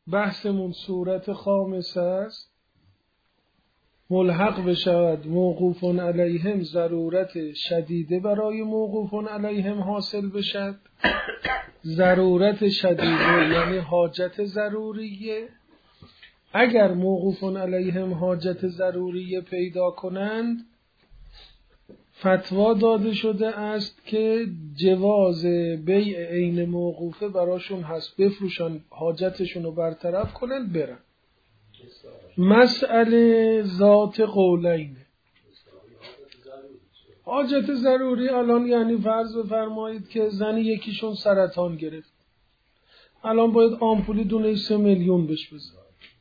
بحثمون صورت خامسه است. ملحق بشود موقوف علیهم ضرورت شدیده برای موقوف علیهم حاصل بشد. ضرورت شدیده یعنی حاجت ضروریه. اگر موقوف علیهم حاجت ضروریه پیدا کنند، فتوا داده شده است که جواز بیع عین موقوفه براشون هست، بفروشن حاجتشون رو برطرف کنن برن. مسئله ذات قولین. حاجت ضروری الان یعنی فرض بفرمایید که زنی یکیشون سرطان گرفت، الان باید آمپولی دونه 3 میلیون بهش بزن.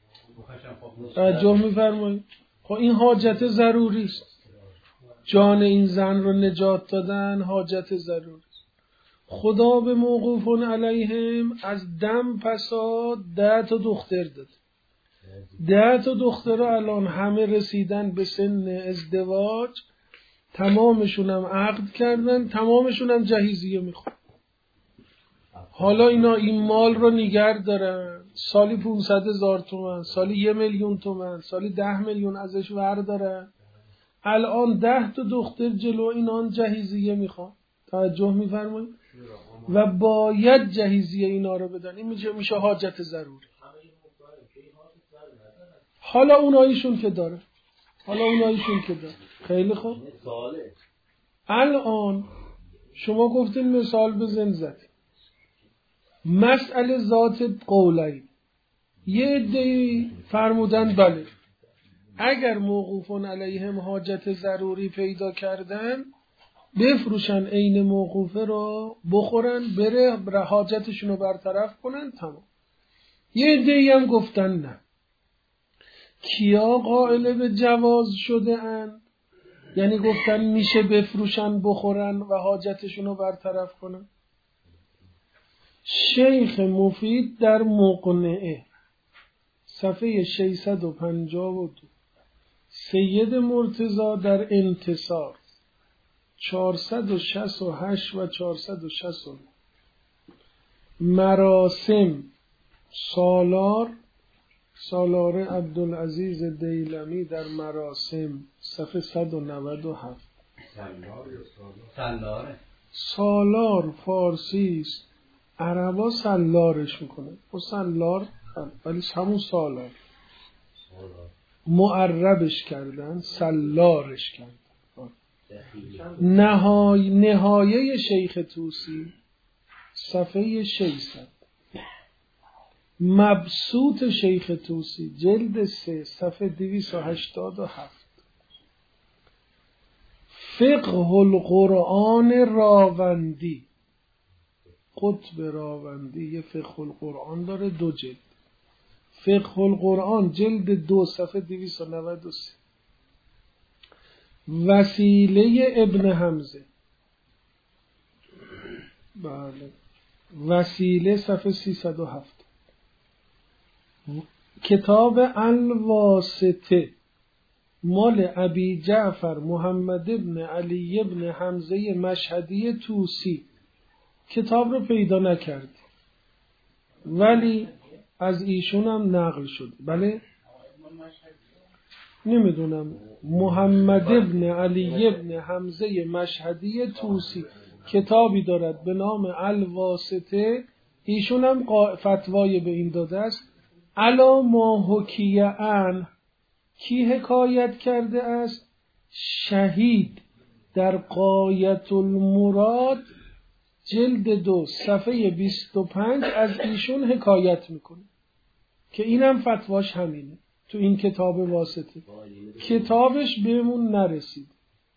توجه می‌فرمایید؟ خب این حاجت ضروری است. جان این زن رو نجات دادن حاجت ضروری است. خدا به موقوفون علیهم از دم پسا 10 تا دختر داد. 10 تا دختر رو الان همه رسیدن به سن ازدواج، تمامشون هم عقد کردن، تمامشون هم جهیزیه میخوان. حالا اینا این مال رو نگه دارن، سالی 500,000 تومان، سالی 1 میلیون تومان، سالی 10 میلیون ازش وردارن. الان 10 تا دختر جلو اینان جهیزیه میخوان. توجه میفرمایید؟ و باید جهیزیه اینا رو بدن. این میشه حاجت ضروری. حالا اوناییشون که داره، خیلی خوب. الان شما گفتین مثال بزن زدید. مسئله ذات قولین. یه عده‌ای فرمودن بله اگر موقوفون علیهم حاجت ضروری پیدا کردن بفروشن عین موقوفه رو، بخورن، بره حاجتشون رو برطرف کنن، تمام. یه عده‌ای هم گفتن نه. کیا قائل به جواز شده اند؟ یعنی گفتن میشه بفروشن، بخورن و حاجتشون رو برطرف کنن. شیخ مفید در مقنعه صفحه 652، سید مرتضی در انتصار 468 و 469، مراسم سالار عبدالعزیز دیلمی در مراسم صفحه 197. سالار فارسی است، عربا سالارش میکنه و سالار ولی همون سالار معربش کردن، سالارش کردن. نهایه شیخ طوسی صفحه 600، مبسوط شیخ طوسی جلد 3 صفحه 287، فقه القرآن راوندی، قطب راوندی یه فقه القرآن داره 2 جلد، فقه القرآن جلد 2 صفحه 293، وسیله ابن حمزه، بله وسیله صفحه 307، کتاب الواسطه مال ابی جعفر محمد ابن علی ابن حمزه مشهدی طوسی. کتاب رو پیدا نکرد ولی از ایشون هم نقل شد. بله نمیدونم، محمد ابن علی ابن حمزه مشهدی طوسی کتابی دارد به نام الواسطه. ایشون هم فتوای به این داده است الا ما حکیه عنه. کی حکایت کرده است؟ شهید در غایت المراد جلد 2 صفحه 25 از ایشون حکایت میکنه که اینم فتواش همینه تو این کتاب واسطه. کتابش بهمون نرسید.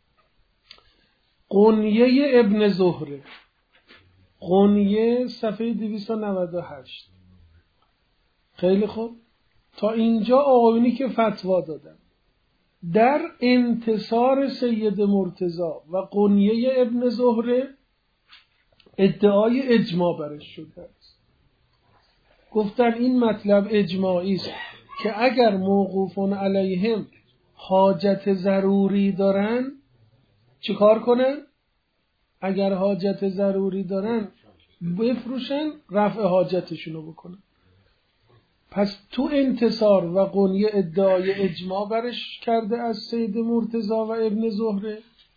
قنیه ابن زهره، قنیه صفحه 298. خیلی خوب، تا اینجا آقایونی که فتوا دادن. در انتصار سید مرتضی و قنیه ابن زهره ادعای اجماع برش شده است. گفتن این مطلب اجماعی است که اگر موقوفون علیهم حاجت ضروری دارن چیکار کنن؟ اگر حاجت ضروری دارن بفروشن، رفع حاجتشونو بکنن. پس تو انتصار و قنیه ادعای اجماع برش کرده از سید مرتضی و ابن زهره.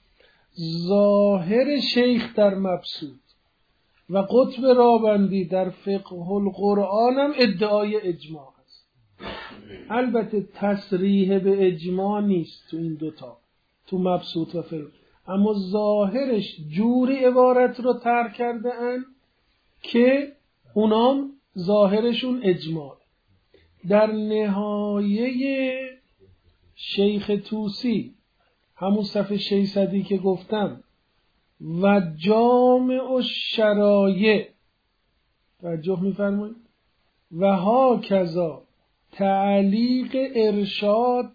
ظاهر شیخ در مبسوط و قطب رابندی در فقه القرآن هم ادعای اجماع است. البته تصریح به اجماع نیست تو این دوتا، تو مبسوط و فقه، اما ظاهرش جوری عبارت رو طرح کرده ان که اونام ظاهرشون اجماع. در نهایه شیخ طوسی همون صفحه 600 که گفتم و جامع الشرایع توجه می‌فرمایید و ها کذا تعلیق ارشاد،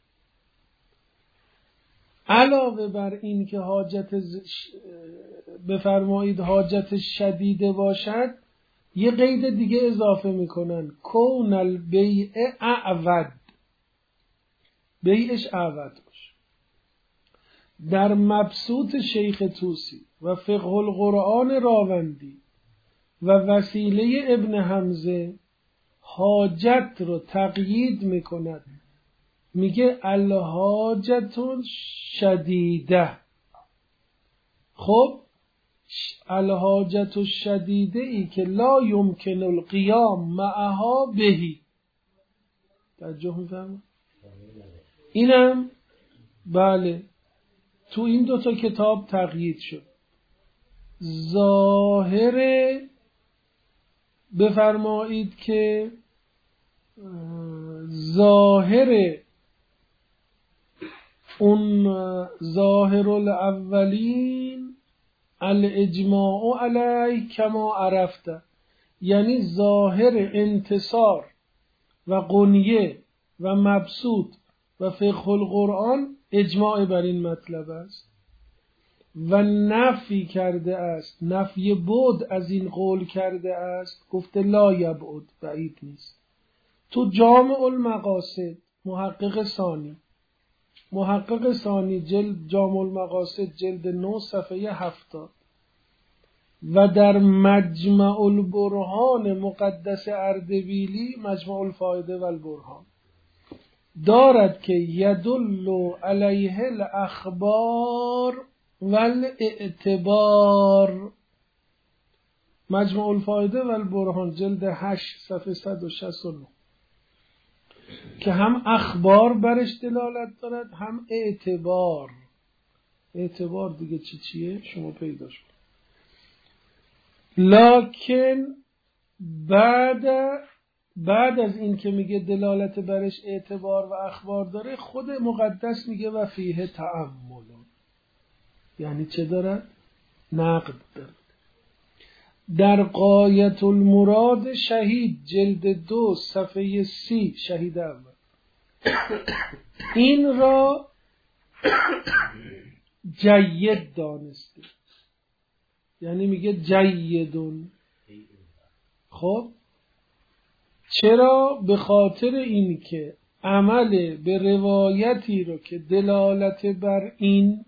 علاوه بر این که بفرمایید حاجت شدیده باشد، یه قید دیگه اضافه میکنن، کون البیع اعود، بیعش اعود باشه. در مبسوط شیخ طوسی و فقه القرآن راوندی و وسیله ابن حمزه حاجت رو تقیید میکند، میگه الحاجت شدیده. خب الحاجت الشدیده ای که لا یمکن القیام معها بهی، توجه میفرمایید؟ اینم بله تو این دوتا کتاب تقیید شد. ظاهر بفرمایید که ظاهر اون ظاهر الاولین الاجماع علی کما عرفته، یعنی ظاهر انتصار و قنیه و مبسوط و فقه القرآن اجماع بر این مطلب است و نفی کرده است، نفی بعد از این قول کرده است، گفته لا یبعد، بعید نیست. تو جامع المقاصد محقق ثانی جلد جامع المقاصد جلد 9 صفحه 70 و در مجمع البرهان مقدس اردبیلی مجمع الفائده و البرهان دارد که یدل علیه الاخبار و الاعتبار، مجمع الفائده و البرهان جلد 8 صفحه 169، که هم اخبار برش دلالت دارد هم اعتبار. اعتبار دیگه چیه شما پیداش کنید. لکن بعد از این که میگه دلالت برش اعتبار و اخبار داره، خود مقدس میگه و فیه تأمل، یعنی چه دارد؟ نقد دارد. در غایت المراد شهید جلد 2 صفحه 30 شهید اول این را جید دانسته، یعنی میگه جیدون. خب چرا؟ به خاطر این که عمل به روایتی رو که دلالت بر این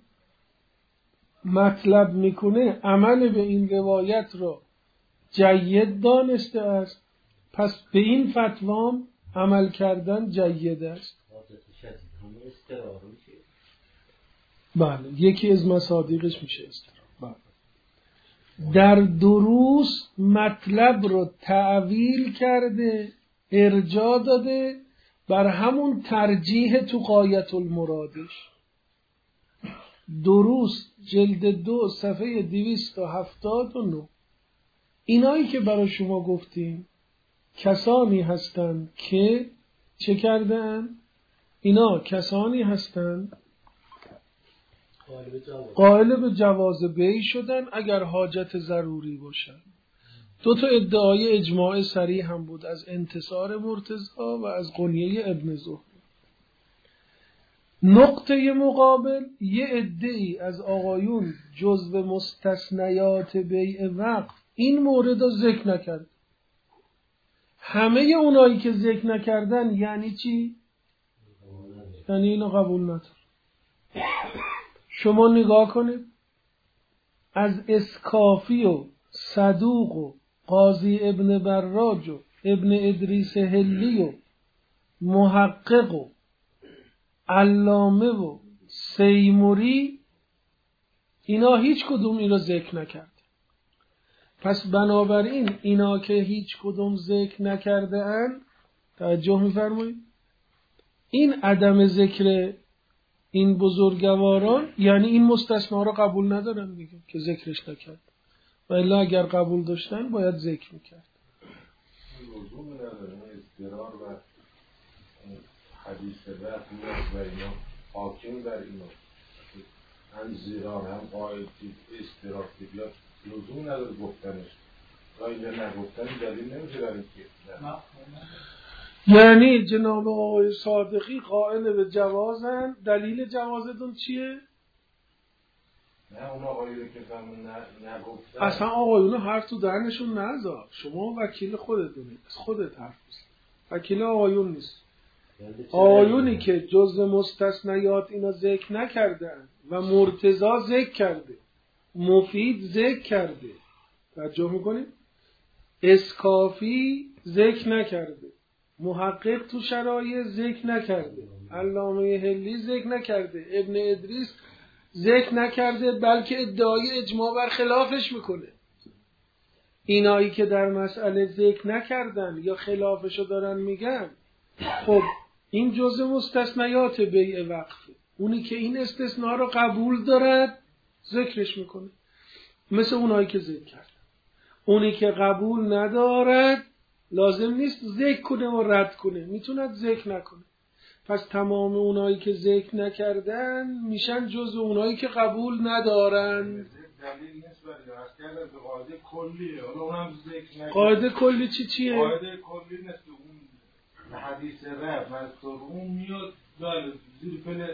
مطلب میکنه، عمل به این روایت رو جید دانسته است، پس به این فتوام عمل کردن جید است. بله یکی از مصادیقش میشه استرار. بله. در دروس مطلب رو تعویل کرده، ارجاع داده بر همون ترجیح تو غایت المرادش. دروس جلد 2 صفحه 279. اینایی که برای شما گفتیم کسانی هستند که چه کردن؟ اینا کسانی هستند قائل به جواز بیع شدن اگر حاجت ضروری باشن. 2 تا ادعای اجماع صریح هم بود، از انتصار مرتضی و از قنیه ابن زهره. نقطه مقابل یه عده‌ای از آقایون جزو مستثنیات بیع وقف این مورد رو ذکر نکرد. همه اونایی که ذکر نکردن یعنی چی؟ یعنی اینو قبول نداره. شما نگاه کنید از اسکافی و صدوق و قاضی ابن براج و ابن ادریس هلی و محقق و علامه و سیموری اینا هیچ کدوم این رو ذکر نکرد. پس بنابراین اینا که هیچ کدوم ذکر نکرده اند، توجه می‌فرمایید، این عدم ذکر این بزرگواران یعنی این مستثنا رو قبول ندارن دیگه که ذکرش نکرد، و الا اگر قبول داشتن باید ذکر میکرد. لزوم نداره اضطرار و حدیث رفت و اینا حاکم در اینا هم زیرار هم قاعد اضطرار که بیاد لزوم نداره گفتنش و اینجا نگفتن دلیل نمیشه در این که یعنی جناب آقای صادقی قائل به جوازن. دلیل جوازتون چیه؟ نه اون آقایی رو که نگفتن اصلا آقایون حرف تو دهنشون نذار، شما وکیل خودتونی، از خودت حرف بزن، وکیل آقایون نیست. آقایونی که جز مستثنیات اینا ذکر نکردن و مرتضی ذکر کرده، مفید ذکر کرده، توجه میکنید، اسکافی ذکر نکرده، محقق تو شرایع ذکر نکرده، علامه هلی ذکر نکرده، ابن ادریس ذکر نکرده، بلکه ادعای اجماع بر خلافش میکنه. اینایی که در مسئله ذکر نکردن یا خلافشو دارن میگن، خب این جزء مستثنیات بیع وقفه. اونی که این استثناء رو قبول دارد ذکرش میکنه، مثل اونایی که ذکر کردن. اونی که قبول ندارد لازم نیست ذکر کنه و رد کنه، میتوند ذکر نکنه. پس تمام اونایی که ذکر نکردن میشن جزء اونایی که قبول ندارن. دلیل نیست برای اصلا به قاعده کلیه. حالا اونم ذکر نکنه. قاعده کلی چیه؟ قاعده کلی نیست اون حدیث رفت مذکور اون میاد زیر پل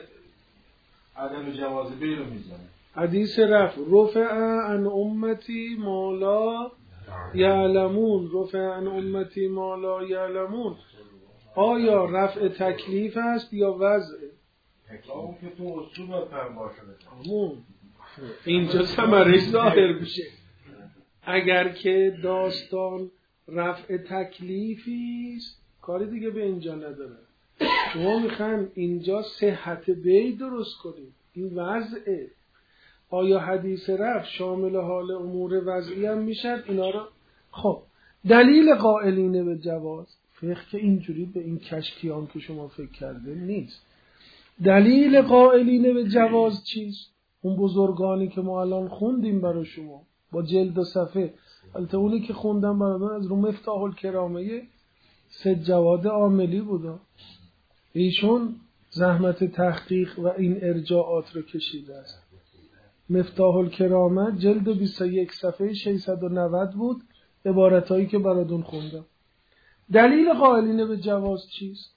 عدم جواز بی رو میزنه. حدیث رفع عن امتی ما لا یعلمون، رفع عن امتی ما لا یعلمون، آیا رفع تکلیف است یا وضع؟ اون که تو اصول باید فهم باشه همون اینجا ثمره ظاهر میشه. اگر که داستان رفع تکلیفی است کاری دیگه به اینجا نداره. شما میخواین اینجا صحت بی درست کنید، این وضعه. آیا حدیث رفع شامل حال امور وضعی هم میشد؟ اینا رو خب دلیل قائلین به جواز فقه که اینجوری به این کشکیان که شما فکر کرده نیست. دلیل قائلین به جواز چیست؟ اون بزرگانی که ما الان خوندیم برای شما با جلد و صفحه، البته اونی که خوندم برای از رو مفتاح الکرامه سید جواد عاملی بودا، ایشون زحمت تحقیق و این ارجاعات رو کشیده است. مفتاح الکرامه جلد 21 صفحه 690 بود، عبارتایی که براتون خوندم. دلیل قائلین به جواز چیست؟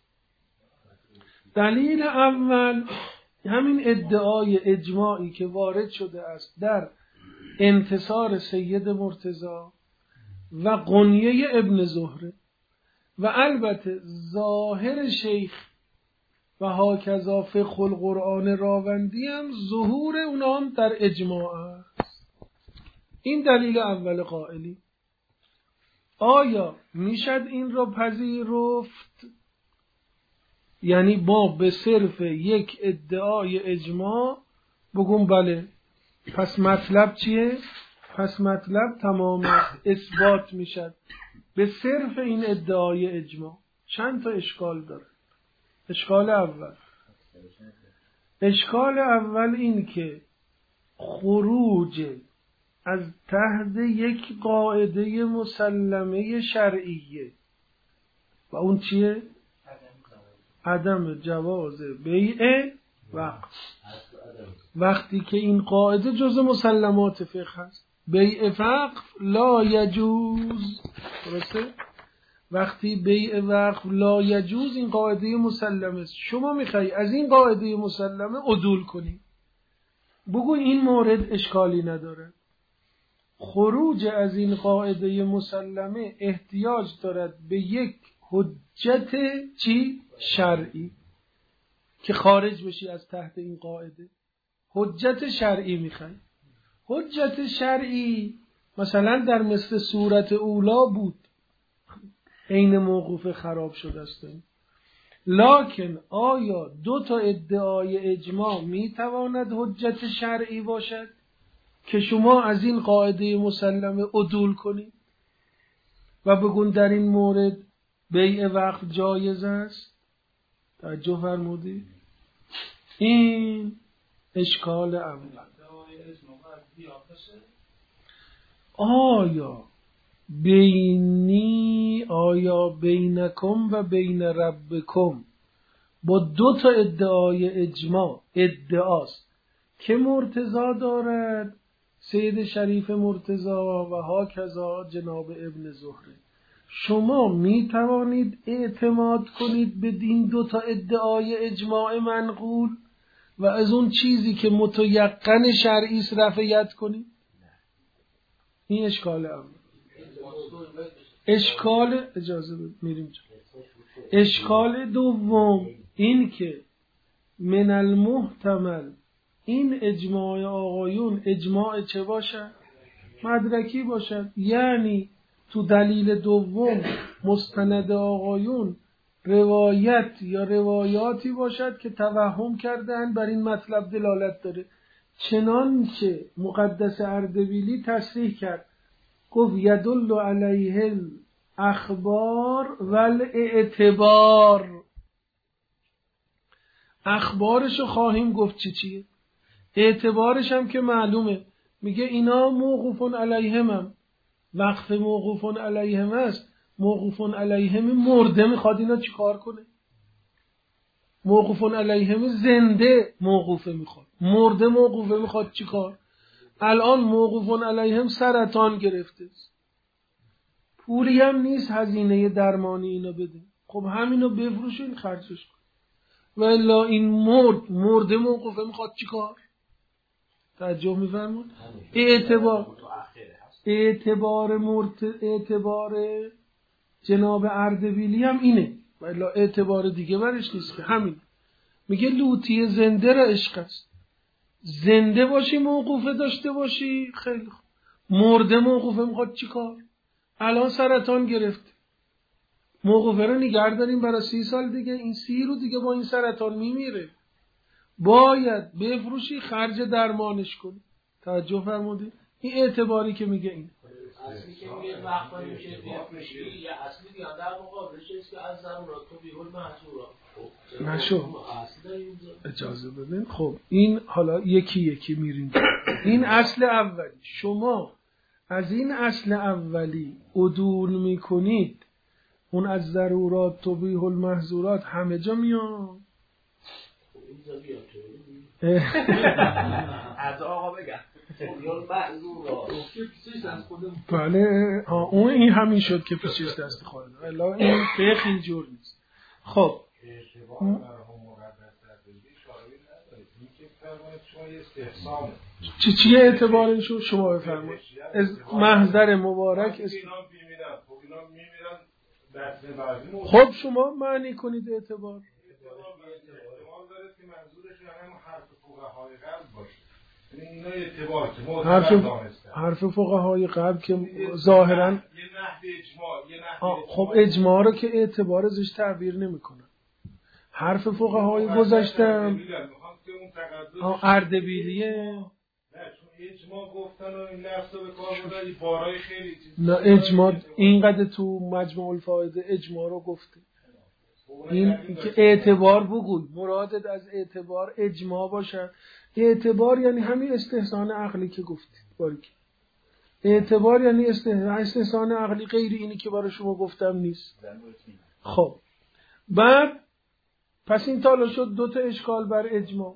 دلیل اول همین ادعای اجماعی که وارد شده است در انتصار سید مرتضی و قنیه ابن زهره و البته ظاهر شیخ و هاکذا فقه القرآن راوندی هم ظهور اونا هم در اجماع است. این دلیل اول قائلی. آیا میشد این رو پذیرفت؟ یعنی با به صرف یک ادعای اجماع بگم بله، پس مطلب چیه؟ پس مطلب تمام اثبات میشد به صرف این ادعای اجماع. چند تا اشکال داره. اشکال اول این که خروج از تحت یک قاعده مسلمه شرعیه و اون چیه؟ عدم جواز بیع وقف. وقتی که این قاعده جز مسلمات فقه هست، بیع وقف لا یجوز، درسته؟ وقتی بیع وقف لا یجوز این قاعده مسلمه است. شما میخوای از این قاعده مسلمه عدول کنی، بگو این مورد اشکالی نداره. خروج از این قاعده مسلمه احتیاج دارد به یک حجت شرعی که خارج بشی از تحت این قاعده. حجت شرعی میخوای. حجت شرعی مثلا در مثل صورت اولا بود، عین موقوف خراب شده است. لکن آیا 2 ادعای اجماع میتواند حجت شرعی باشد که شما از این قاعده مسلمه عدول کنید و بگون در این مورد بیع وقت جایز است؟ توجه فرمودید؟ این اشکال اول. آیا بینکم و بین ربکم با 2 ادعای اجماع ادعاست که مرتضی دارد سید شریف مرتضی و هاکذا جناب ابن زهره، شما می توانید اعتماد کنید به این 2 ادعای اجماع منقول و از اون چیزی که متیقن شرعی است رفعیت کنید؟ این اشکال اول. اشکال اجازه میریم. اشکال دوم این که من المحتمل این اجماع آقایون اجماع چه باشد؟ مدرکی باشد. یعنی تو دلیل دوم مستند آقایون روایت یا روایاتی باشد که توهم کردن بر این مطلب دلالت داره، چنانچه مقدس اردبیلی تصریح کرد، گفت یدل علیه الاخبار والاعتبار. اخبارشو خواهیم گفت چیه، اعتبارش هم که معلومه. میگه اینا موقوفون علیهم هم. وقت موقوفون علیهم است، موقوفون علیهم مرده میخواد اینا چیکار کنه؟ موقوفون علیهم زنده موقوفه میخواد، مرده موقوفه میخواد چیکار؟ الان موقوفون علیهم سرطان گرفته، پولی هم نیست هزینه درمانی اینا بده، خب همینو بفروشین خرجش کن. و الا این مرده موقوفه میخواد چیکار؟ توجه میفرمون؟ اعتبار جناب اردبیلی هم اینه، و الا اعتبار دیگه برش نیست که همین. میگه لوطی زنده را عشق است، زنده باشی موقوفه داشته باشی خیلی خوب، مرده موقوفه میخواد چیکار؟ الان سرطان گرفت، موقوفه رو نگه داریم برای 30 سال دیگه، این 30 رو دیگه با این سرطان میمیره، باید بفروشی خرج درمانش کنی. توجه فرمودید؟ این اعتباری که میگه این اصلی که میگه وقتا میشه بفروشی یا اصلی دیگه در مقابلش است که از ضرورات تو بیرون محصورات نشو. اجازه بدین. خب این حالا یکی یکی میریم. این اصل اولی، شما از این اصل اولی عدول میکنید، اون از ضرورات تبیح المحظورات همه جا میاد. از آقا بگم بله اون این همین شد که پیشش دست خواهد الا این فقه اینجور نیست. خب چیه اعتبارشو شما بفرمایید از محضر مبارک خب شما معنی کنید اعتبار داره که منظورشون هم حرف فقهای قبل باشه، اینا اعتبار که حرف فقهای قبل که ظاهرا یه نحو اجماع خب اجماع رو که اعتبار ازش تعبیر نمیکنن. حرف فقهای گذاشتم اردبیلیه اجماع گفتن و این لفظ رو به کار بردن بارای خیلی چیز. نه اجماع اینقدر تو مجموع الفائده اجماع رو گفته. این که اعتبار بگوی، مرادت از اعتبار اجماع باشه. اعتبار یعنی همین استحسان عقلی که گفتید. باریک. اعتبار یعنی استحسان عقلی، غیر اینی که برای شما گفتم نیست. خب بعد پس این تالا شد 2 اشکال بر اجماع.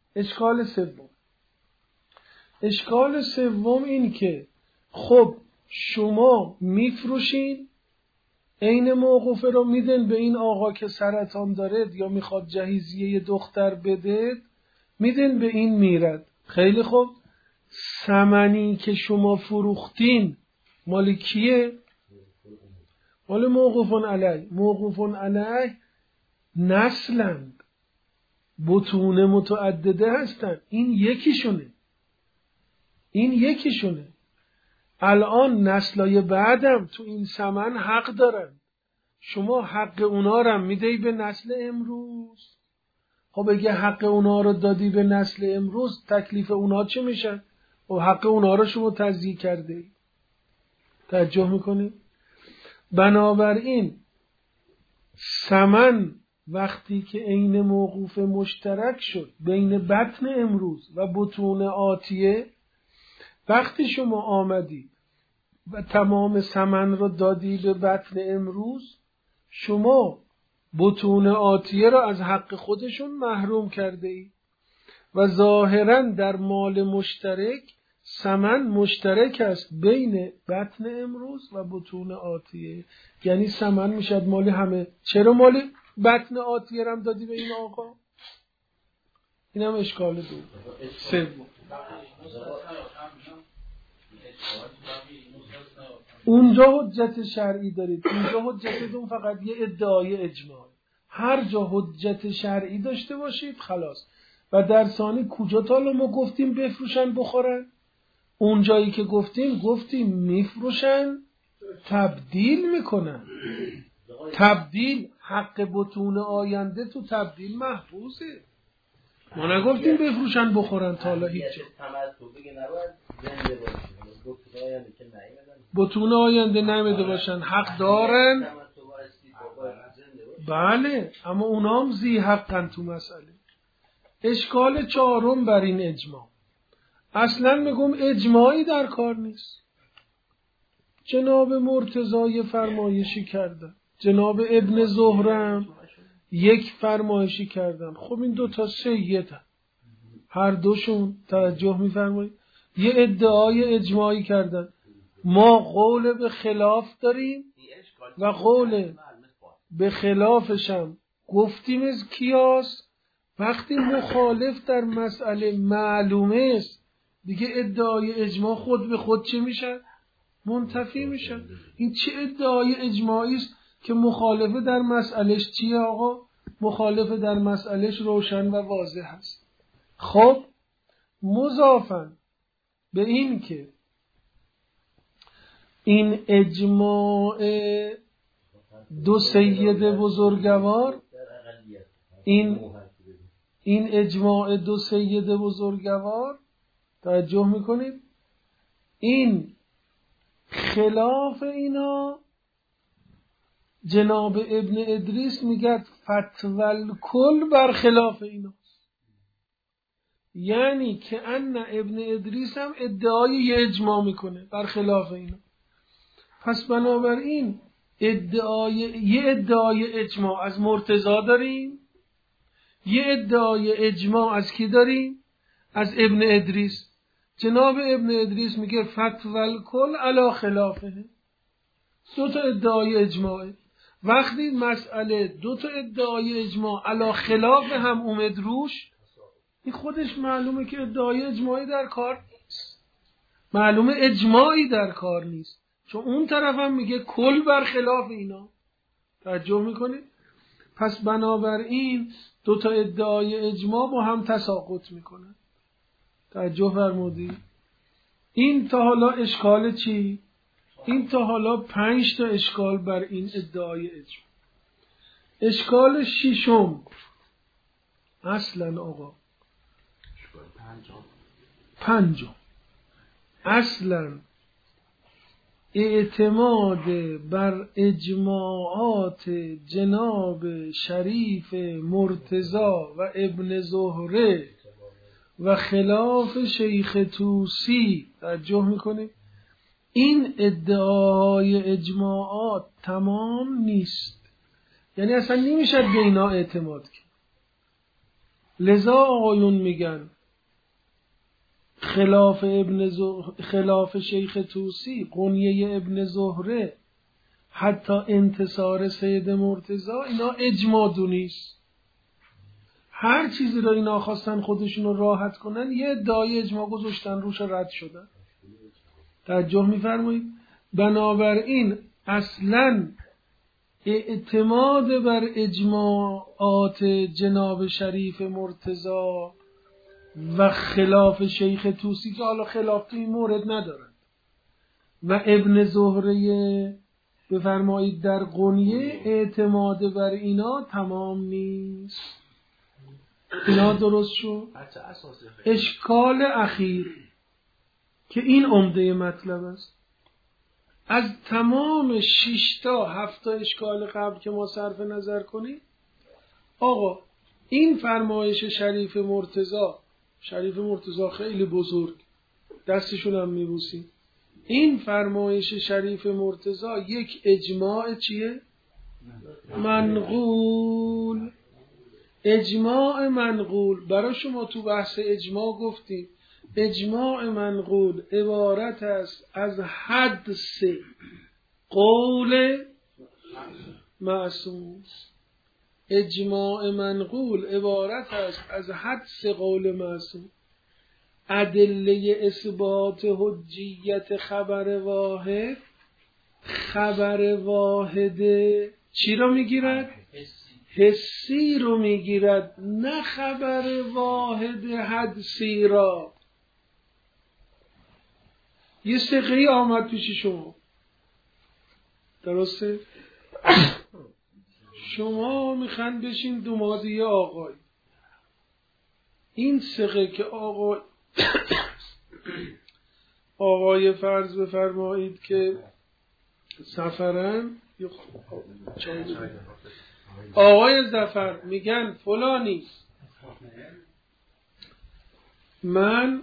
اشکال سوم این که خب شما میفروشین، این موقوفه رو میدن به این آقا که سرطان دارد یا میخواد جهیزیه دختر بده، میدن به این میرد. خیلی خوب، ثمنی که شما فروختین مال کیه؟ مال موقوفون علیه. موقوفون علیه نسلند، بطون متعدده هستن، این یکیشونه. الان نسلای بعدم تو این ثمن حق دارن. شما حق اونا رو میدی به نسل امروز. خب اگه حق اونا رو دادی به نسل امروز، تکلیف اونا چه میشن؟ و حق اونا رو شما تضییع کرده ای. توجه میکنی؟ بنابراین ثمن وقتی که عین موقوف مشترک شد بین بطن امروز و بطون آتیه، وقتی شما آمدی و تمام ثمن رو دادی به بطن امروز، شما بطون آتیه را از حق خودشون محروم کرده ای و ظاهراً در مال مشترک ثمن مشترک است بین بطن امروز و بطون آتیه، یعنی ثمن میشد مال همه. چرا مال بطن آتیه رم دادی به این آقا؟ این هم اشکال دو. سوم، اونجا حجت شرعی دارید، اینجا حجتتون فقط یه ادعای اجماع. هر جا حجت شرعی داشته باشید خلاص. و در ثانی کجا تا ما گفتیم بفروشن بخورن؟ اونجایی که گفتیم میفروشن تبدیل میکنن. تبدیل حق بطون آینده تو تبدیل محفوظه. ما نگفتیم بفروشن بخورن تا حالا هیچ بطون آینده نمیده باشن حق دارن. بله، اما اونا هم زی حقن تو مسئله. اشکال چهارم بر این اجماع، اصلا میگم اجماعی در کار نیست. جناب مرتضی فرمایشی کردن، جناب ابن زهرم یک فرمایشی کردن. خب این دوتا سیدن، هر دوشون توجه میفرمایید یه ادعای اجماعی کردن. ما قول به خلاف داریم و قول به خلافشم گفتیم از کیاس. وقتی مخالف در مسئله معلومه است دیگه ادعای اجماع خود به خود چه میشن؟ منتفی میشن. این چه ادعای اجماعی است که مخالفه در مسئلهش چیه آقا؟ مخالفه در مسئلهش روشن و واضح هست. خب مضافاً به این که این اجماع دو سید بزرگوار، این اجماع دو سید بزرگوار، توجه میکنید، این خلاف اینا جناب ابن ادریس میگه فتول کل بر خلاف اینا، یعنی که ان ابن ادریس هم ادعای یه اجماع میکنه بر خلاف اینا. پس بنابراین یه ادعای اجماع از مرتضی داریم، یه ادعای اجماع از کی داریم؟ از ابن ادریس. جناب ابن ادریس میگه فتول کل علی خلافه. دو تا ادعای اجماعه. وقتی مسئله دو تا ادعای اجماع علی خلاف هم اومد روش، این خودش معلومه که ادعای اجماعی در کار نیست، معلومه اجماعی در کار نیست، چون اون طرف هم میگه کل بر خلاف اینا. توجه میکنید؟ پس بنابراین دو تا ادعای اجماع با هم تساقط میکنن. توجه فرمودید؟ این تا حالا اشکال چی؟ این تا حالا 5 تا اشکال بر این ادعای اجماع. اشکال ششم، اصلا آقا پنجم، اصلا اعتماد بر اجماعات جناب شریف مرتضی و ابن زهره و خلاف شیخ طوسی، توجه میکنه، این ادعای اجماعات تمام نیست، یعنی اصلا نمیشه به اینا اعتماد کرد. لذا آقایون میگن خلاف شیخ طوسی، قنیه ابن زهره، حتی انتصار سید مرتضی، اینا اجماع دونیست. هر چیزی رو اینا خواستن خودشونو راحت کنن یه ادعای اجماع گذاشتن روش رد شدن. توجه میفرمایید؟ بنابراین اصلا اعتماد بر اجماعات جناب شریف مرتضی و خلاف شیخ طوسی که حالا خلاف توی مورد ندارن و ابن زهره بفرمایید در قنیه اعتماد بر اینا تمام نیست. اینا درست شد. اشکال اخیر که این عمده مطلب است، از تمام 6 تا 7 تا اشکال قبل که ما صرف نظر کنیم، آقا این فرمایش شریف مرتضی خیلی بزرگ، دستشون هم میبوسیم. این فرمایش شریف مرتضی یک اجماع چیه؟ منقول. اجماع منقول برای شما تو بحث اجماع گفتیم. اجماع منقول عبارت است از حدس قول معصوم. اجماع منقول عبارت است از حدس قول معصوم. ادله اثبات حجیت خبر واحد چی رو میگیرد؟ حسی رو میگیرد، نه خبر واحد حدسی را. یه ثقه‌ای آمد پیش شما، درسته؟ شما میخوان بشین دوماد یه آقای. این ثقه که آقای فرض بفرمایید که سفرن، آقای ظفر میگن فلانی من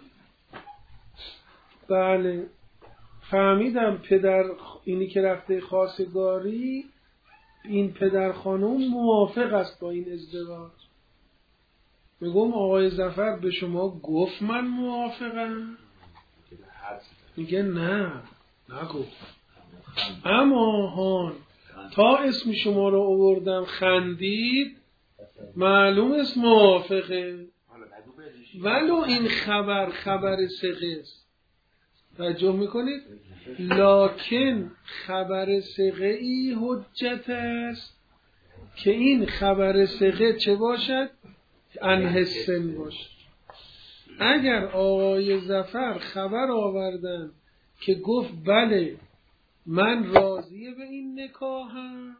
بله فهمیدم پدر اینی که رفته خواستگاری، این پدر خانم موافق است با این ازدواج. میگم آقای ظفر به شما گفت من موافقم؟ میگه نه نگفت، اما هان تا اسم شما رو آوردم خندید، معلوم است موافقه، ولو این خبر ثقه است. توجه میکنید؟ لکن خبر ثقه ای حجت است که این خبر ثقه چه باشد؟ انحسن باشد. اگر آقای ظفر خبر آوردن که گفت بله من راضیه به این نکاحم،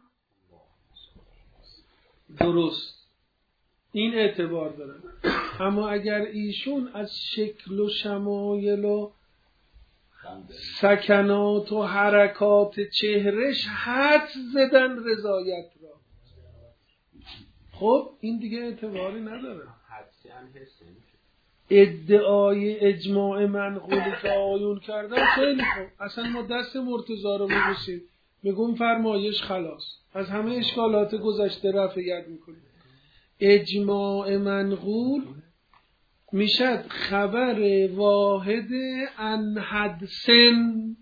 درست، این اعتبار داره. اما اگر ایشون از شکل و شمایل و سکنات و حرکات چهرش حد زدن رضایت را، خب این دیگه اعتباری نداره. ادعای اجماع منقولی که آیون کردن خیلی خوب، اصلا ما دست مرتضی رو میبوسیم، میگم فرمایش خلاص، از همه اشکالات گذشته رفع ید میکنیم. اجماع منقول میشد خبر واحد عن حدسن،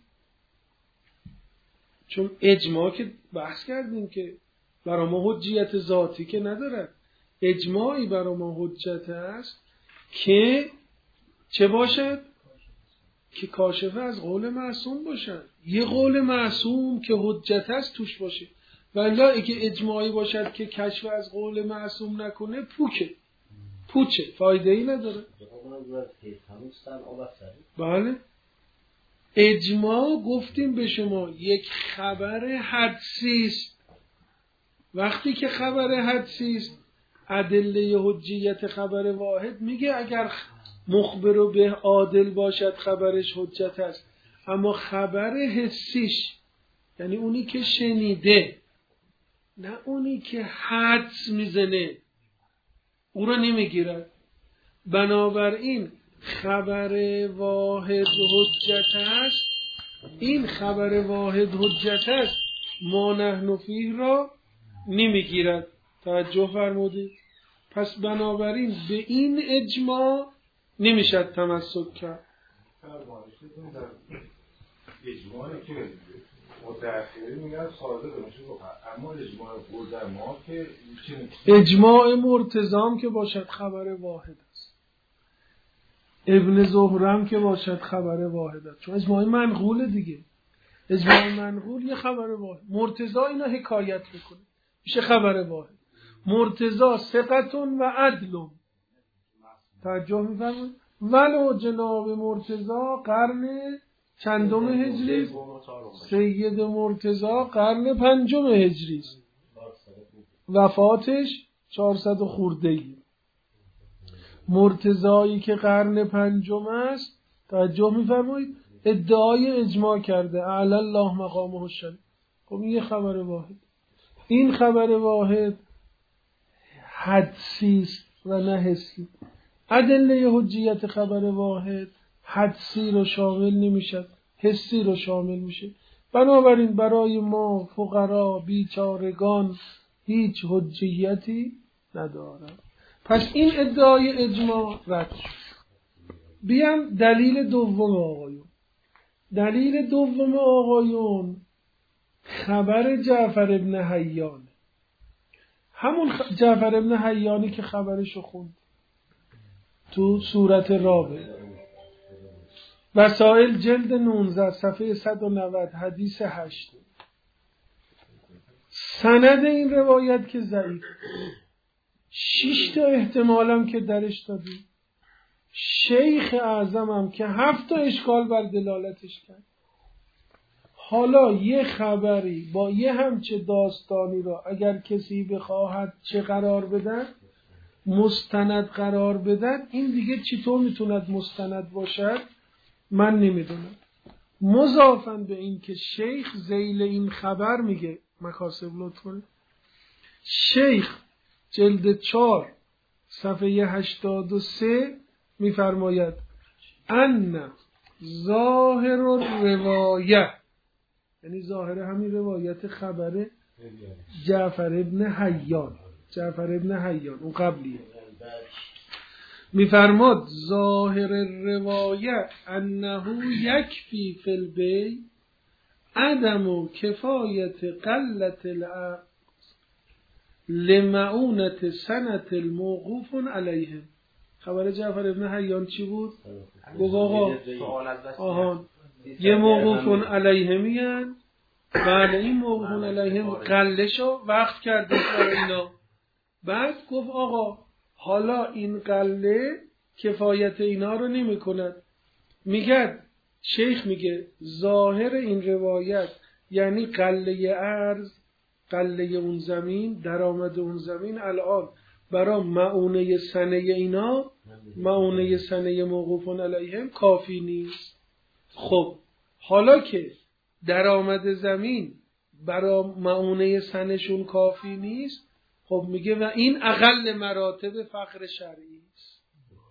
چون اجماع که بحث کردیم که برای ما حجیت ذاتی که ندارد، اجماعی برای ما حجت است که چه باشد؟ که کاشفه از قول معصوم باشد. یه قول معصوم که حجت است توش باشه، ولی اگه اجماعی باشد که کشف از قول معصوم نکنه پوچه، فایده ای نداره. بله اجماع گفتیم به شما یک خبر حدسی است. وقتی که خبر حدسی است، ادله حجیت خبر واحد میگه اگر مخبر و به عادل باشد خبرش حجت است، اما خبر حسیش یعنی اونی که شنیده نه اونی که حدس میزنه او رو نمیگیرد. بنابراین خبر واحد حجت است. این خبر واحد حجت است، ما نحن فیه را نمیگیرد. توجه فرمودید؟ پس بنابراین به این اجماع نمیشد تمسک کرد. اجماعی که متأخرین میگن صادق میشه، اما اجماع قدما که اجماع مرتضام که باشد خبر واحد است، ابن زهرم که باشد خبر واحد است، چون اجماع منقول دیگه. اجماع منقول یه خبر واحد. مرتضی اینا حکایت میکنه میشه خبر واحد. مرتضی ثقتون و عدلون. توجه میفرمایید؟ ولو جناب مرتضی قرن چندم هجری؟ سید مرتضی قرن 5 هجری است. وفاتش 400 خورده‌ای. مرتضایی که قرن 5 است، توجه می‌فرمایید، ادعای اجماع کرده، اعلی الله مقامه الشریف. خب این یه خبر واحد. این خبر واحد حدسی است و نه حسی. ادله حجیت خبر واحد حدسی رو شامل نمیشه، حسی رو شامل میشه. بنابراین برای ما فقرا بیچارگان هیچ حجیتی ندارد. پس این ادعای اجماع رد شد. بیام دلیل دوم آقایون. دلیل دوم آقایون خبر جعفر ابن حیان، همون جعفر ابن حیانی که خبرشو خوند تو سورت رابع، وسائل جلد 19 صفحه 190 حدیث 8. سند این روایت که ضعیف، 6 تا احتمالم که درش دادیم، شیخ اعظمم که 7 تا اشکال بر دلالتش کرد. حالا یه خبری با یه همچه داستانی را اگر کسی بخواهد چه قرار بدن؟ مستند قرار بدن، این دیگه چطور میتوند مستند باشد؟ من نمیدونم. مضافاً به این که شیخ ذیل این خبر میگه، مکاسب لطفاً، شیخ جلد 4 صفحه 83 میفرماید ان ظاهر الروایه، یعنی ظاهر همین روایت خبر جعفر ابن حیان، جعفر ابن حیان اون قبلیه، میفرماد ظاهر روایه انه یکفی فی البیع عدم کفایت قلت العقد لمعونت سنت الموقوف علیهم. خبر جعفر ابن حیان چی بود؟ گفت آقا یه موقوف علیه میان، بله این موقوف علیهم قلشو وقت کرده برای اینا. بعد گفت آقا حالا این قله کفایت اینا رو نمی کند. میگه شیخ میگه ظاهر این روایت یعنی قله ارز، قله اون زمین، درآمد اون زمین الان برای معونه سنه اینا، معونه سنه موقوفون علیهم کافی نیست. خب حالا که درآمد زمین برای معونه سنشون کافی نیست، خب میگه و این اقل مراتب فقر شرعی است.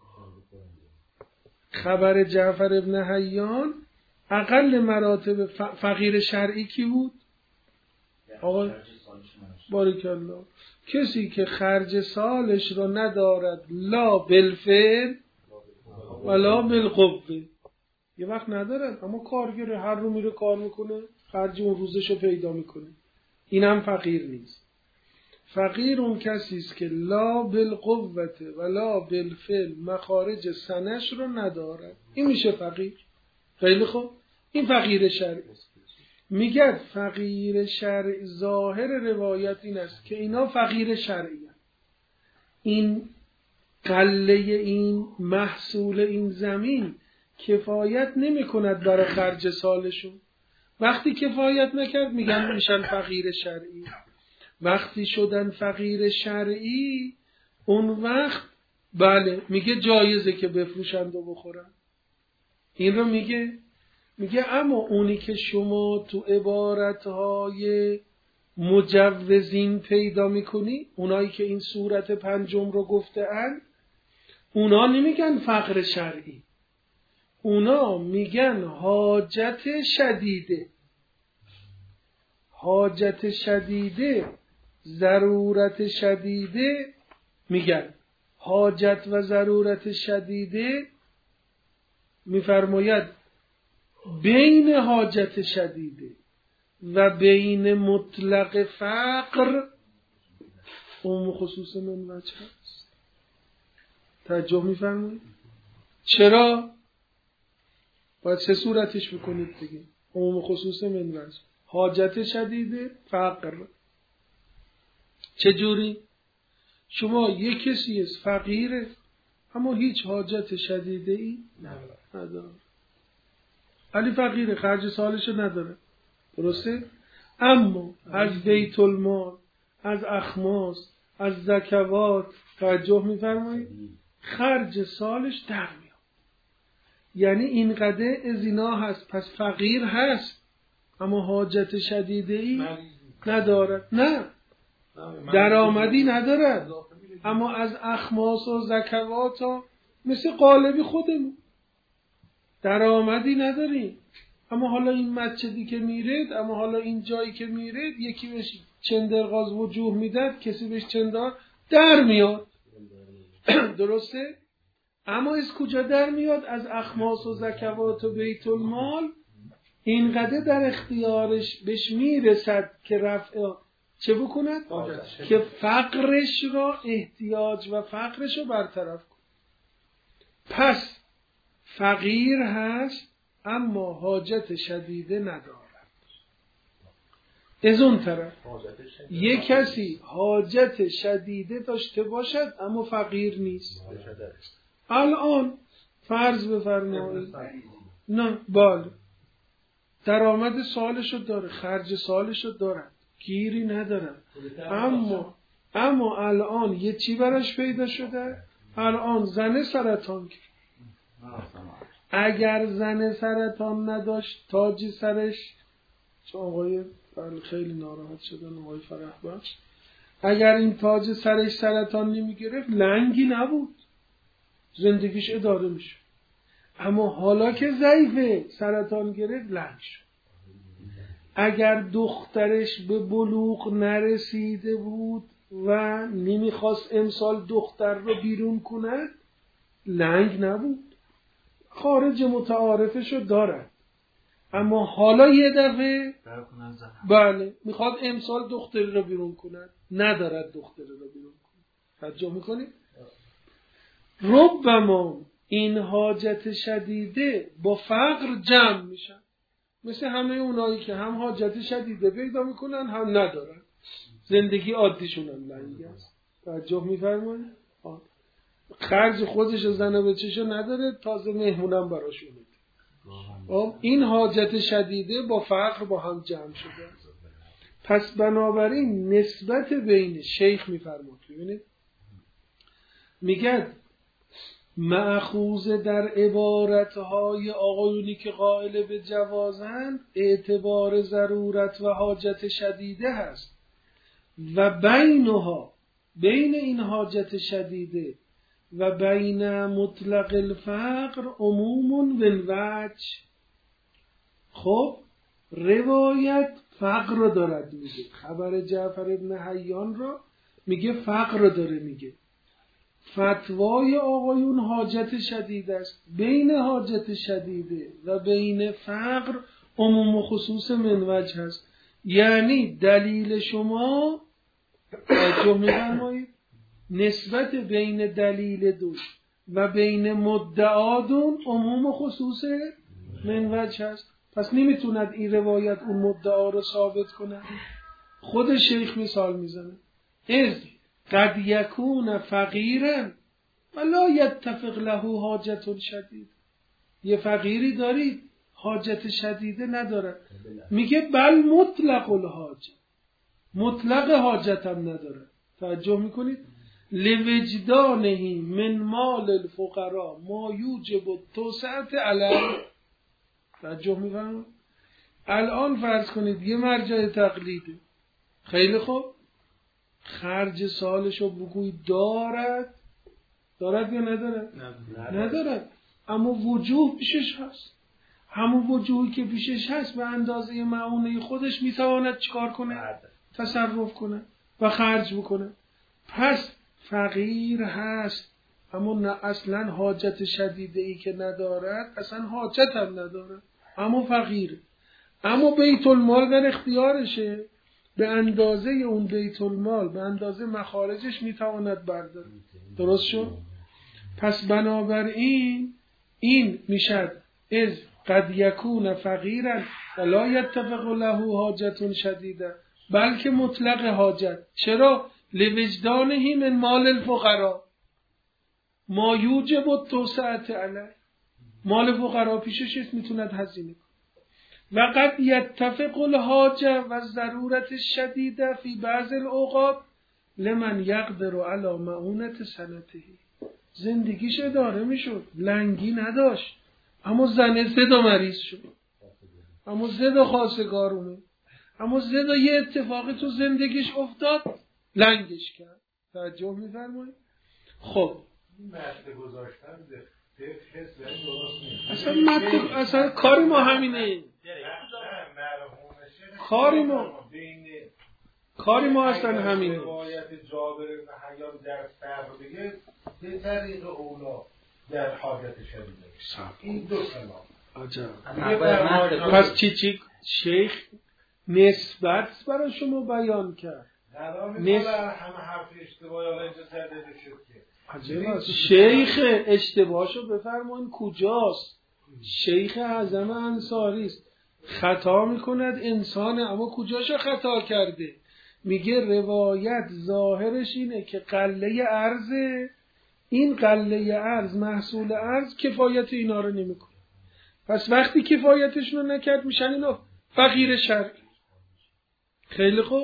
خبر جعفر ابن حیان اقل مراتب فقیر شرعی کی بود؟ آقا بارک الله، کسی که خرج سالش رو ندارد لا بالفعل ولا بالقوه. یه وقت ندارد اما کارگره هر رو میره کار میکنه، خرج اون روزش رو پیدا میکنه، اینم فقیر نیست. فقیر اون کسی است که لا بالقوه ولا بالفعل مخارج سنش رو ندارد، این میشه فقیر. خیلی خوب، این فقیر شرعی است. میگه فقیر شرعی، ظاهر روایت این است که اینا فقیر شرعی هست. این قله، این محصول این زمین کفایت نمی کند برای خرج سالشون. وقتی کفایت نکرد میگن میشن فقیر شرعی. وقتی شدن فقیر شرعی اون وقت بله میگه جایزه که بفروشند و بخورن. این رو میگه اما اونی که شما تو عبارتهای مجوزین پیدا میکنی، اونایی که این صورت 5 رو گفته اند، اونا نمیگن فقر شرعی، اونا میگن حاجت شدیده. حاجت شدیده، ضرورت شدیده، میگن حاجت و ضرورت شدیده میفرماید بین حاجت شدیده و بین مطلق فقر عموم خصوص من وجه هست. توجه میفرمایید؟ چرا؟ باید سه صورتش بکنید دیگه. عموم خصوص من وجه، حاجت شدیده، فقر. چجوری؟ شما یک کسی است فقیره اما هیچ حاجت شدیده ای نداره. ولی فقیره، خرج سالشو نداره. درسته؟ اما از بیت المال، از اخماس، از زکوات توجه می‌فرمایید، خرج سالش در میاد. یعنی اینقدر از اینا هست، پس فقیر هست اما حاجت شدیده‌ای ندارد. نه، درآمدی ندارد اما از اخماس و زکوات ها مثل قالبی خودمون درآمدی نداریم. اما حالا این مسجدی که میرید، اما حالا این جایی که میرید، یکی بهش چندرغاز وجوه میداد، کسی بهش چندار در میاد. درسته؟ اما از کجا در میاد؟ از اخماس و زکوات و بیت المال. اینقدر در اختیارش بهش میرسد که رفع چه بکند؟ که فقرش را، احتیاج و فقرش رو برطرف کند. پس فقیر هست اما حاجت شدیده ندارد. از اون طرف یک کسی حاجت شدیده داشته باشد اما فقیر نیست. الان فرض بفرمایید نه بله درآمد سالشو داره، خرج سالشو داره، گیری نداره، اما الان یه چی براش پیدا شده؟ الان زن سرطان گرفت. اگر زن سرطان نداشت، تاجی سرش، چون آقای خیلی ناراحت شدن آقای فرح بخش، اگر این تاج سرش سرطان نمی گرفت لنگی نبود، زندگیش اداره میشه. اما حالا که ضعیفه، سرطان گرفت، لنگ شد. اگر دخترش به بلوغ نرسیده بود و نمیخواست امسال دختر رو بیرون کند، لنگ نبود، خارج متعارفشو دارد. اما حالا یه دفعه بله میخواد امسال دختر رو بیرون کند، ندارد دختر رو بیرون کند. توجه میکنید؟ ربما این حاجت شدیده با فقر جمع میشن، مثل همه اونایی که هم حاجت شدیده پیدا میکنن هم ندارن، زندگی عادیشون هم لنگ است. توجه میفرمایید؟ خرج خودش و زن و بچه‌شو نداره، تازه مهمونم براشون میده. این حاجت شدیده با فقر با هم جمع شده. پس بنابراین نسبت بین شیخ میفرمود، ببینید میگه مأخوذ در عبارتهای آقایونی که قائل به جوازند اعتبار ضرورت و حاجت شدیده هست و بینها، بین این حاجت شدیده و بین مطلق الفقر عموم بالوجه. خب روایت فقر رو دارد میگه، خبر جعفر ابن حیان را میگه فقر رو داره میگه. فتوای آقایون حاجت شدید است. بین حاجت شدیده و بین فقر عموم و خصوص منوج هست. یعنی دلیل شما توجه می‌فرمایید نسبت بین دلیل دو و بین مدعادون عموم و خصوص منوج هست. پس نمیتوند این روایت اون مدعا رو ثابت کنه. خود شیخ مثال میزنه، از قد یکون فقیرا ولا یتفق له حاجت شدید. یه فقیری دارید حاجت شدیده نداره، میگه بل مطلق الحاجت، مطلق حاجت هم نداره. توجه میکنید؟ لوجدانه من مال الفقراء ما یوجب التوسعه علیه. توجه میکنید؟ الان فرض کنید یه مرجع تقلیده، خیلی خوب، خرج سالشو بگوی دارد یا ندارد؟ ندارد، اما وجوه پیشش هست. همون وجوهی که پیشش هست به اندازه معونه خودش میتواند چیکار کنه؟ تصرف کنه و خرج بکنه. پس فقیر هست اما نه اصلا حاجت شدیده ای که ندارد، اصلا حاجت هم ندارد، اما فقیر. اما بیت المال در اختیارشه، به اندازه اون بیت المال، به اندازه مخارجش میتواند برداره. درست شد؟ پس بنابراین این میشد از قد یکون فقیرا ولا یتفق له حاجت شدیده، بلکه مطلق حاجت. چرا؟ لوجدانه من مال الفقراء ما یوجب التوسعه علیه. مال فقرا پیشش میتوند هزینه کنه. و قد یتفق الحاجه و ضرورت الشدیده فی بعض الاوقات لمن یقدر علی معونت سنته. زندگیش اداره میشد، لنگی نداشت، اما زن زدا مریض شد، اما زدا خواستگار اومد، اما زدا یه اتفاقی تو زندگیش افتاد لنگش کرد. توجه میفرمایید؟ خب متن گذاشتن حس درست نیست. اصلا کاری ما همینه. کاری ما اصلا همینه. روایت جابر بن حیان در صبر بگه به طریق اولا در حاجت شدیده. این دو سلام. عجب. پس چی شیخ نسبت برای شما بیان کرد. همه حرف اشتباهی حالا اینجا زده شد که عجب. شیخ اشتباهشو بفرمایید کجاست؟ شیخ اعظم انصاری است. خطا میکند انسانه، اما کجاشو خطا کرده؟ میگه روایت ظاهرش اینه که قله ارزه، این قله ارز محصول ارز کفایت اینا رو نمیکنه. پس وقتی کفایتشون رو نکرد میشن اینا فقیر شرعی. خیلی خوب.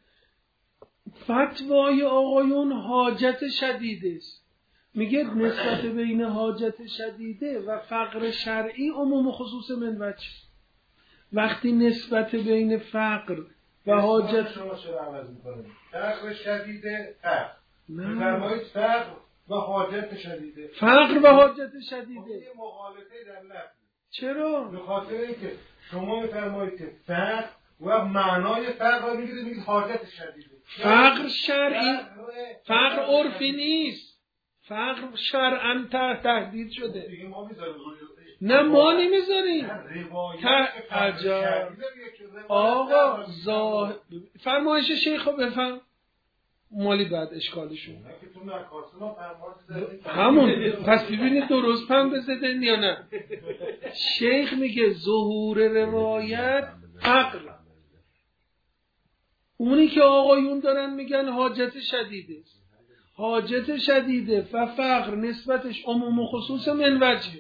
فتوای آقایون حاجت شدیده است. میگه نسبت بین حاجت شدیده و فقر شرعی عموم و خصوص من وجه. وقتی نسبت بین فقر و حاجت شما چرا عوض میکنید؟ فقر شدیده فقر. نه. فرمایید فقر و حاجت شدیده. فقر و حاجت شدیده. یه مغالطه در لفظ. چرا؟ به خاطر اینکه شما میفرمایید که فقر و معنای فقر رو میگید حاجت شدیده. فقر شرعی، فقر عرفی نیست. فقر شرعاً تهدید شده. دیگه ما میذاریم. نه ما نمیذاریم. عجب. آقا فرمایش شیخو بفهم. مالی بعد اشکالشون همون. پس ببینید درست پن بزدن یا نه. شیخ میگه ظهور روایت فقر. اونی که آقایون دارن میگن حاجت شدیده. حاجت شدیده و فقر نسبتش عموم و خصوص من وجهه.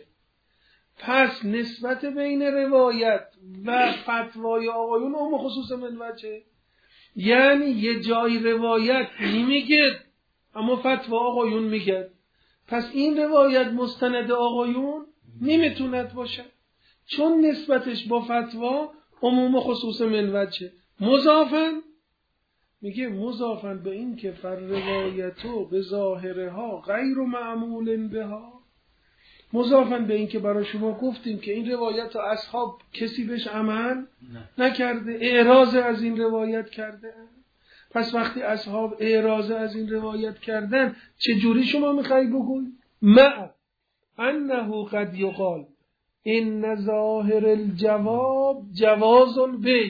پس نسبت بین روایت و فتوای آقایون عموم و خصوص من وجهه. یعنی یه جای روایت نمیگه اما فتوا آقایون میگه. پس این روایت مستند آقایون نمیتوند باشه، چون نسبتش با فتوا عموم و خصوص من وجهه. مضافن میگه مضافن به این که فر روایتو به ظاهرها غیر معمول بها. مضافن به این که برای شما گفتیم که این روایت اصحاب کسی بهش عمل نکرده، اعراض از این روایت کرده. پس وقتی اصحاب اعراض از این روایت کردن چجوری شما میخوایی بگوی؟ مع انه قد یقال ان ظاهر الجواب جواز البیع.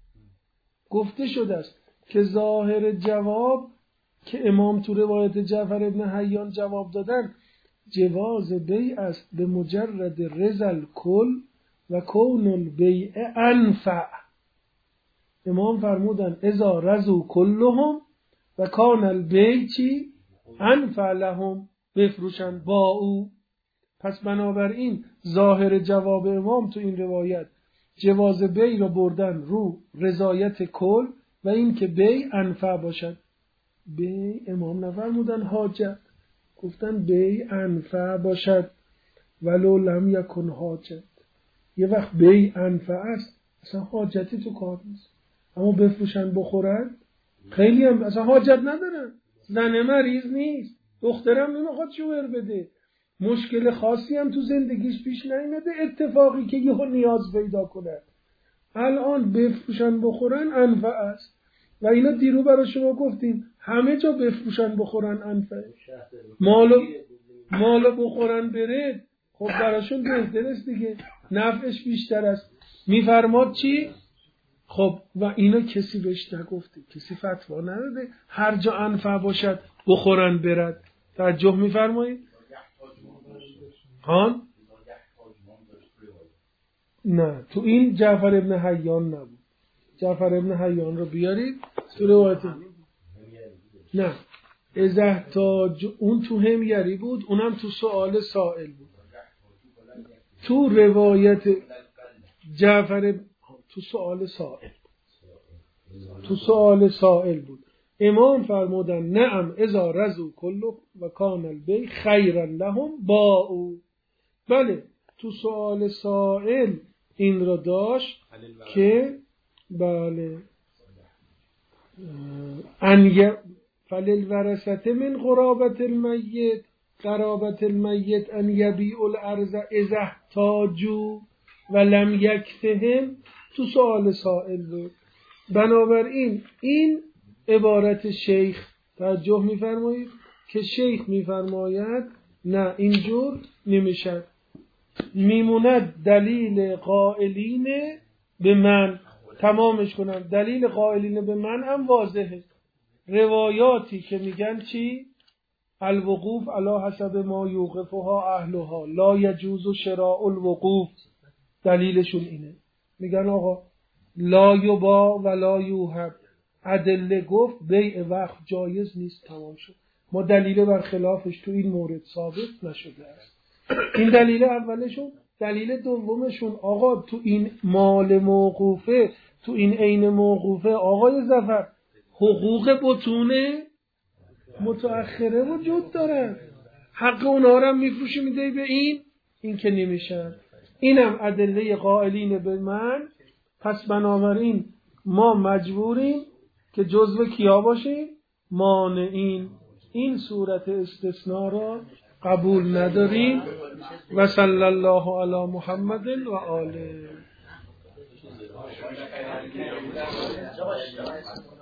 گفته شده است که ظاهر جواب که امام تو روایت جعفر ابن حیان جواب دادن جواز بیع است به مجرد رضا کل و کون البیع انفع. امام فرمودن اذا رضوا کلهم و کان البیع چی؟ انفع لهم، بفروشن با او. پس بنابراین ظاهر جواب امام تو این روایت جواز بیع را بردن رو رضایت کل و این که بیع انفع باشد. بیع امام نفرمودن حاجت، گفتن بیع انفع باشد ولو لم یکن حاجت. یه وقت بیع انفع است اصلا حاجتی تو کار نیست، اما بفروشن بخورن خیلی هم اصلا حاجت ندارن. زن مریض نیست، دخترم نمیخواد شوهر بده، مشکل خاصی هم تو زندگیش پیش نیامده، اتفاقی که یهو نیاز پیدا کنه. الان بفروشن بخورن انفع است و اینا دیرو برای شما گفتیم همه جا بفروشن بخورن انفع. مالو بخورن بره خب براشون بهتر است دیگه، نفعش بیشتر است. میفرماد چی؟ خب و اینا کسی بهش نگفته، کسی فتوا نداده هر جا انفع باشد بخورن برد. توجه میفرمایید؟ هان؟ نه تو این جعفر ابن حیان نبود. جعفر ابن حیان رو بیارید تو روایت. نه ازحتاج اون تو همیری بود، اونم تو سؤال سائل بود. تو روایت جعفر تو سؤال سائل بود امام فرمودن نعم اذا رضوا كله و کان البیع خیرا لهم باءوا. بله تو سؤال سائل این را داشت که بله فللورثة من قرابة الميت ان یبیعوا الارض اذا احتاجوا ولم یکفهم. تو سؤال سائل بود. بنابراین این عبارت شیخ توجه می‌فرمایید که شیخ می‌فرماید نه اینجور نمیشه، میموند دلیل قائلین به من. تمامش کنم. دلیل قائلین به من هم واضحه. روایاتی که میگن چی؟ الوقوف علی حسب ما یوقفها اهلها لا یجوز شراء الوقوف. دلیلشون اینه، میگن آقا لا یباع ولا یوهب. ادله گفت بیع وقف جایز نیست، تمام شد. ما دلیل بر خلافش تو این مورد ثابت نشده است. این دلیل اولشون. دلیل دومشون آقا تو این مال موقوفه، تو این عین موقوفه آقای ظفر حقوق بطونه متأخره وجود داره، حق اونها رو هم میفروشی میده به این که نمیشه. اینم ادله قائلین به من. پس بنابراین ما مجبوریم که جزو کیا باشیم؟ مانعین. این صورت استثناء را قبول نداریم. و صلی الله علی محمد و آله.